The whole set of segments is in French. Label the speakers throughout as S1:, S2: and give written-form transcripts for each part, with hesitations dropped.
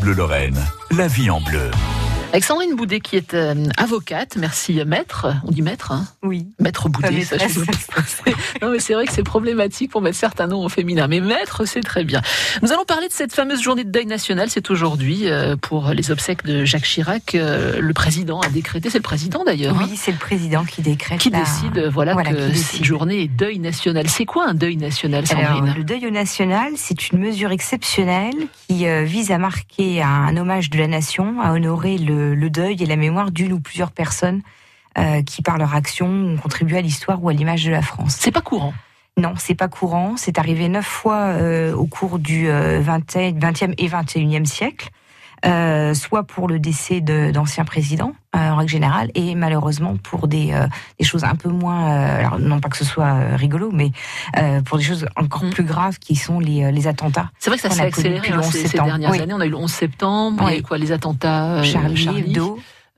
S1: Bleu Lorraine, la vie en bleu.
S2: Avec Sandrine Boudet qui est avocate, merci maître, on dit maître hein.
S3: Oui.
S2: Maître Boudet, ça je Non mais c'est vrai que c'est problématique pour mettre certains noms au féminin, mais maître c'est très bien. Nous allons parler de cette fameuse journée de deuil national, c'est aujourd'hui pour les obsèques de Jacques Chirac, le président a décrété, c'est le président d'ailleurs.
S3: Oui, c'est le président qui décrète.
S2: Qui décide que cette journée est deuil national. C'est quoi un deuil national, Sandrine ?
S3: Alors, le deuil national, c'est une mesure exceptionnelle qui vise à marquer un hommage de la nation, à honorer le deuil et la mémoire d'une ou plusieurs personnes qui, par leur action, ont contribué à l'histoire ou à l'image de la France.
S2: C'est pas courant.
S3: Non, c'est pas courant. C'est arrivé 9 fois au cours du 20e et 21e siècle, soit pour le décès d'anciens présidents, en règle générale, et malheureusement pour des choses un peu moins, alors non pas que ce soit rigolo, mais pour des choses encore plus graves qui sont les attentats.
S2: C'est vrai que ça s'est accéléré ces dernières années. On a eu le 11 septembre, il y a eu quoi, les attentats
S3: Charlie Hebdo.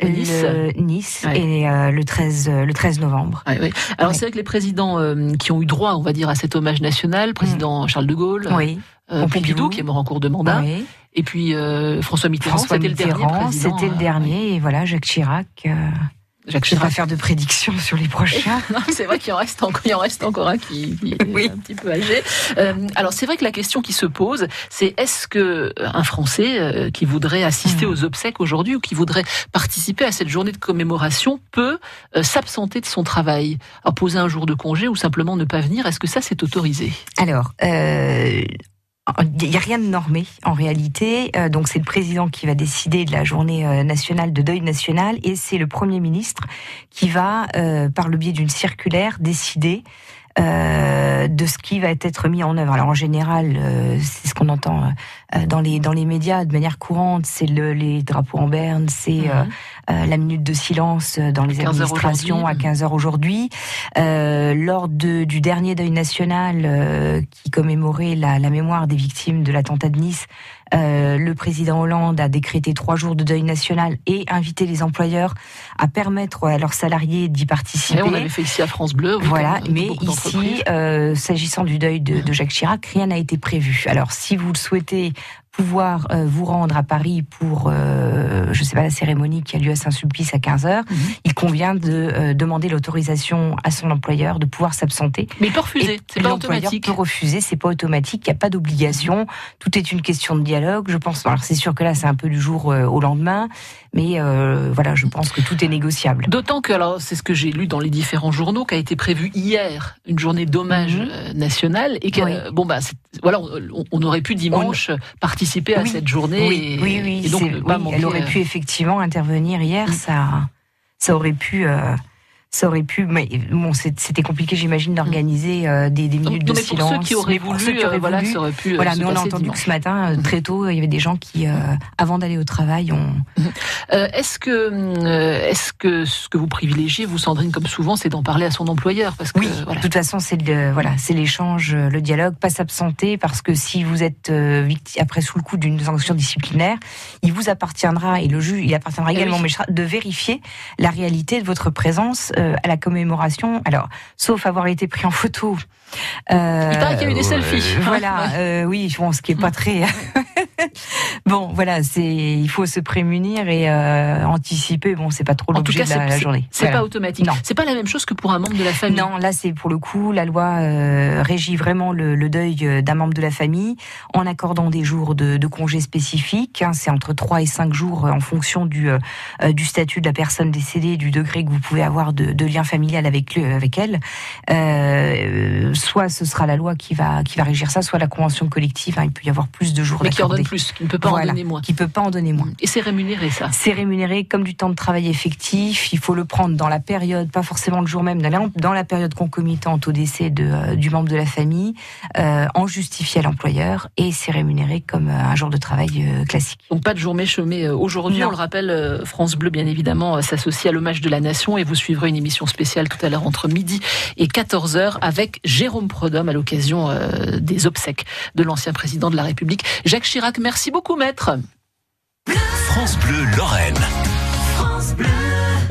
S3: Nice et le 13 novembre.
S2: Oui. Alors c'est vrai que les présidents qui ont eu droit, on va dire, à cet hommage national, président Charles de Gaulle, Pompidou qui est mort en cours de mandat, et puis François Mitterrand, c'était le dernier président.
S3: C'était le dernier, et voilà, Jacques Chirac. Je ne vais pas faire de prédictions sur les prochains.
S2: Non, c'est vrai qu'il en reste encore un qui est un petit peu âgé. Alors c'est vrai que la question qui se pose, c'est est-ce que un Français qui voudrait assister aux obsèques aujourd'hui ou qui voudrait participer à cette journée de commémoration peut s'absenter de son travail, alors poser un jour de congé ou simplement ne pas venir. Est-ce que ça c'est autorisé ?
S3: Alors. Il n'y a rien de normé en réalité, donc c'est le président qui va décider de la journée nationale de deuil national et c'est le Premier ministre qui va, par le biais d'une circulaire, décider de ce qui va être mis en œuvre. Alors en général, c'est ce qu'on entend dans les médias de manière courante, c'est les drapeaux en berne, c'est la minute de silence dans les administrations à 15h aujourd'hui. Lors du dernier deuil national qui commémorait la mémoire des victimes de l'attentat de Nice, le président Hollande a décrété 3 jours de deuil national et invité les employeurs à permettre à leurs salariés d'y participer.
S2: Et on avait fait ici à France Bleu.
S3: Voilà, mais ici, s'agissant du deuil de Jacques Chirac, rien n'a été prévu. Alors, si vous le souhaitez, pouvoir vous rendre à Paris pour, je sais pas, la cérémonie qui a lieu à Saint-Sulpice à 15h, il convient de demander l'autorisation à son employeur de pouvoir s'absenter.
S2: Mais il peut refuser, c'est pas automatique.
S3: L'employeur peut refuser, c'est pas automatique, il n'y a pas d'obligation, tout est une question de dialogue, je pense. Alors c'est sûr que là c'est un peu du jour au lendemain, mais voilà, je pense que tout est négociable.
S2: D'autant que, alors c'est ce que j'ai lu dans les différents journaux, qu'a été prévu hier une journée d'hommage national et que, voilà, on aurait pu dimanche participer à cette journée. Et donc
S3: elle aurait pu effectivement intervenir hier, ça aurait pu... mais bon, c'était compliqué, j'imagine, d'organiser des minutes de silence.
S2: Pour ceux qui auraient voulu, ça aurait pu.
S3: Voilà, mais on a entendu que ce matin, très tôt, il y avait des gens qui, avant d'aller au travail, ont.
S2: Est-ce que ce que vous privilégiez, vous, Sandrine, comme souvent, c'est d'en parler à son employeur, parce que
S3: de toute façon, c'est l'échange, le dialogue, pas s'absenter, parce que si vous êtes après sous le coup d'une sanction disciplinaire, il vous appartiendra et le juge, il appartiendra également de vérifier la réalité de votre présence à la commémoration, alors sauf avoir été pris en photo.
S2: Il paraît qu'il y a eu des selfies.
S3: Voilà, oui, bon, ce qui est pas très. Bon, voilà, il faut se prémunir et anticiper. Bon, c'est pas trop l'objet de la journée.
S2: C'est pas automatique. Non. C'est pas la même chose que pour un membre de la famille.
S3: Non, là, c'est pour le coup, la loi régit vraiment le deuil d'un membre de la famille en accordant des jours de congés spécifiques. C'est entre 3 et 5 jours en fonction du statut de la personne décédée, du degré que vous pouvez avoir de lien familial avec elle. Soit ce sera la loi qui va régir ça, soit la convention collective. Il peut y avoir plus de jours
S2: mais qui en donne plus, qui ne peut pas en donner moins.
S3: Qui peut pas en donner moins.
S2: Et c'est rémunéré, ça ?
S3: C'est rémunéré comme du temps de travail effectif. Il faut le prendre dans la période, pas forcément le jour même, dans la période concomitante au décès du membre de la famille, en justifier à l'employeur, et c'est rémunéré comme un jour de travail classique.
S2: Donc pas de journée chômée aujourd'hui. Non. On le rappelle, France Bleu, bien évidemment, s'associe à l'hommage de la nation, et vous suivrez une émission spéciale tout à l'heure entre midi et 14h avec Jérôme Prudhomme à l'occasion des obsèques de l'ancien président de la République, Jacques Chirac. Merci beaucoup, maître.
S1: France Bleu Lorraine.
S4: France Bleu.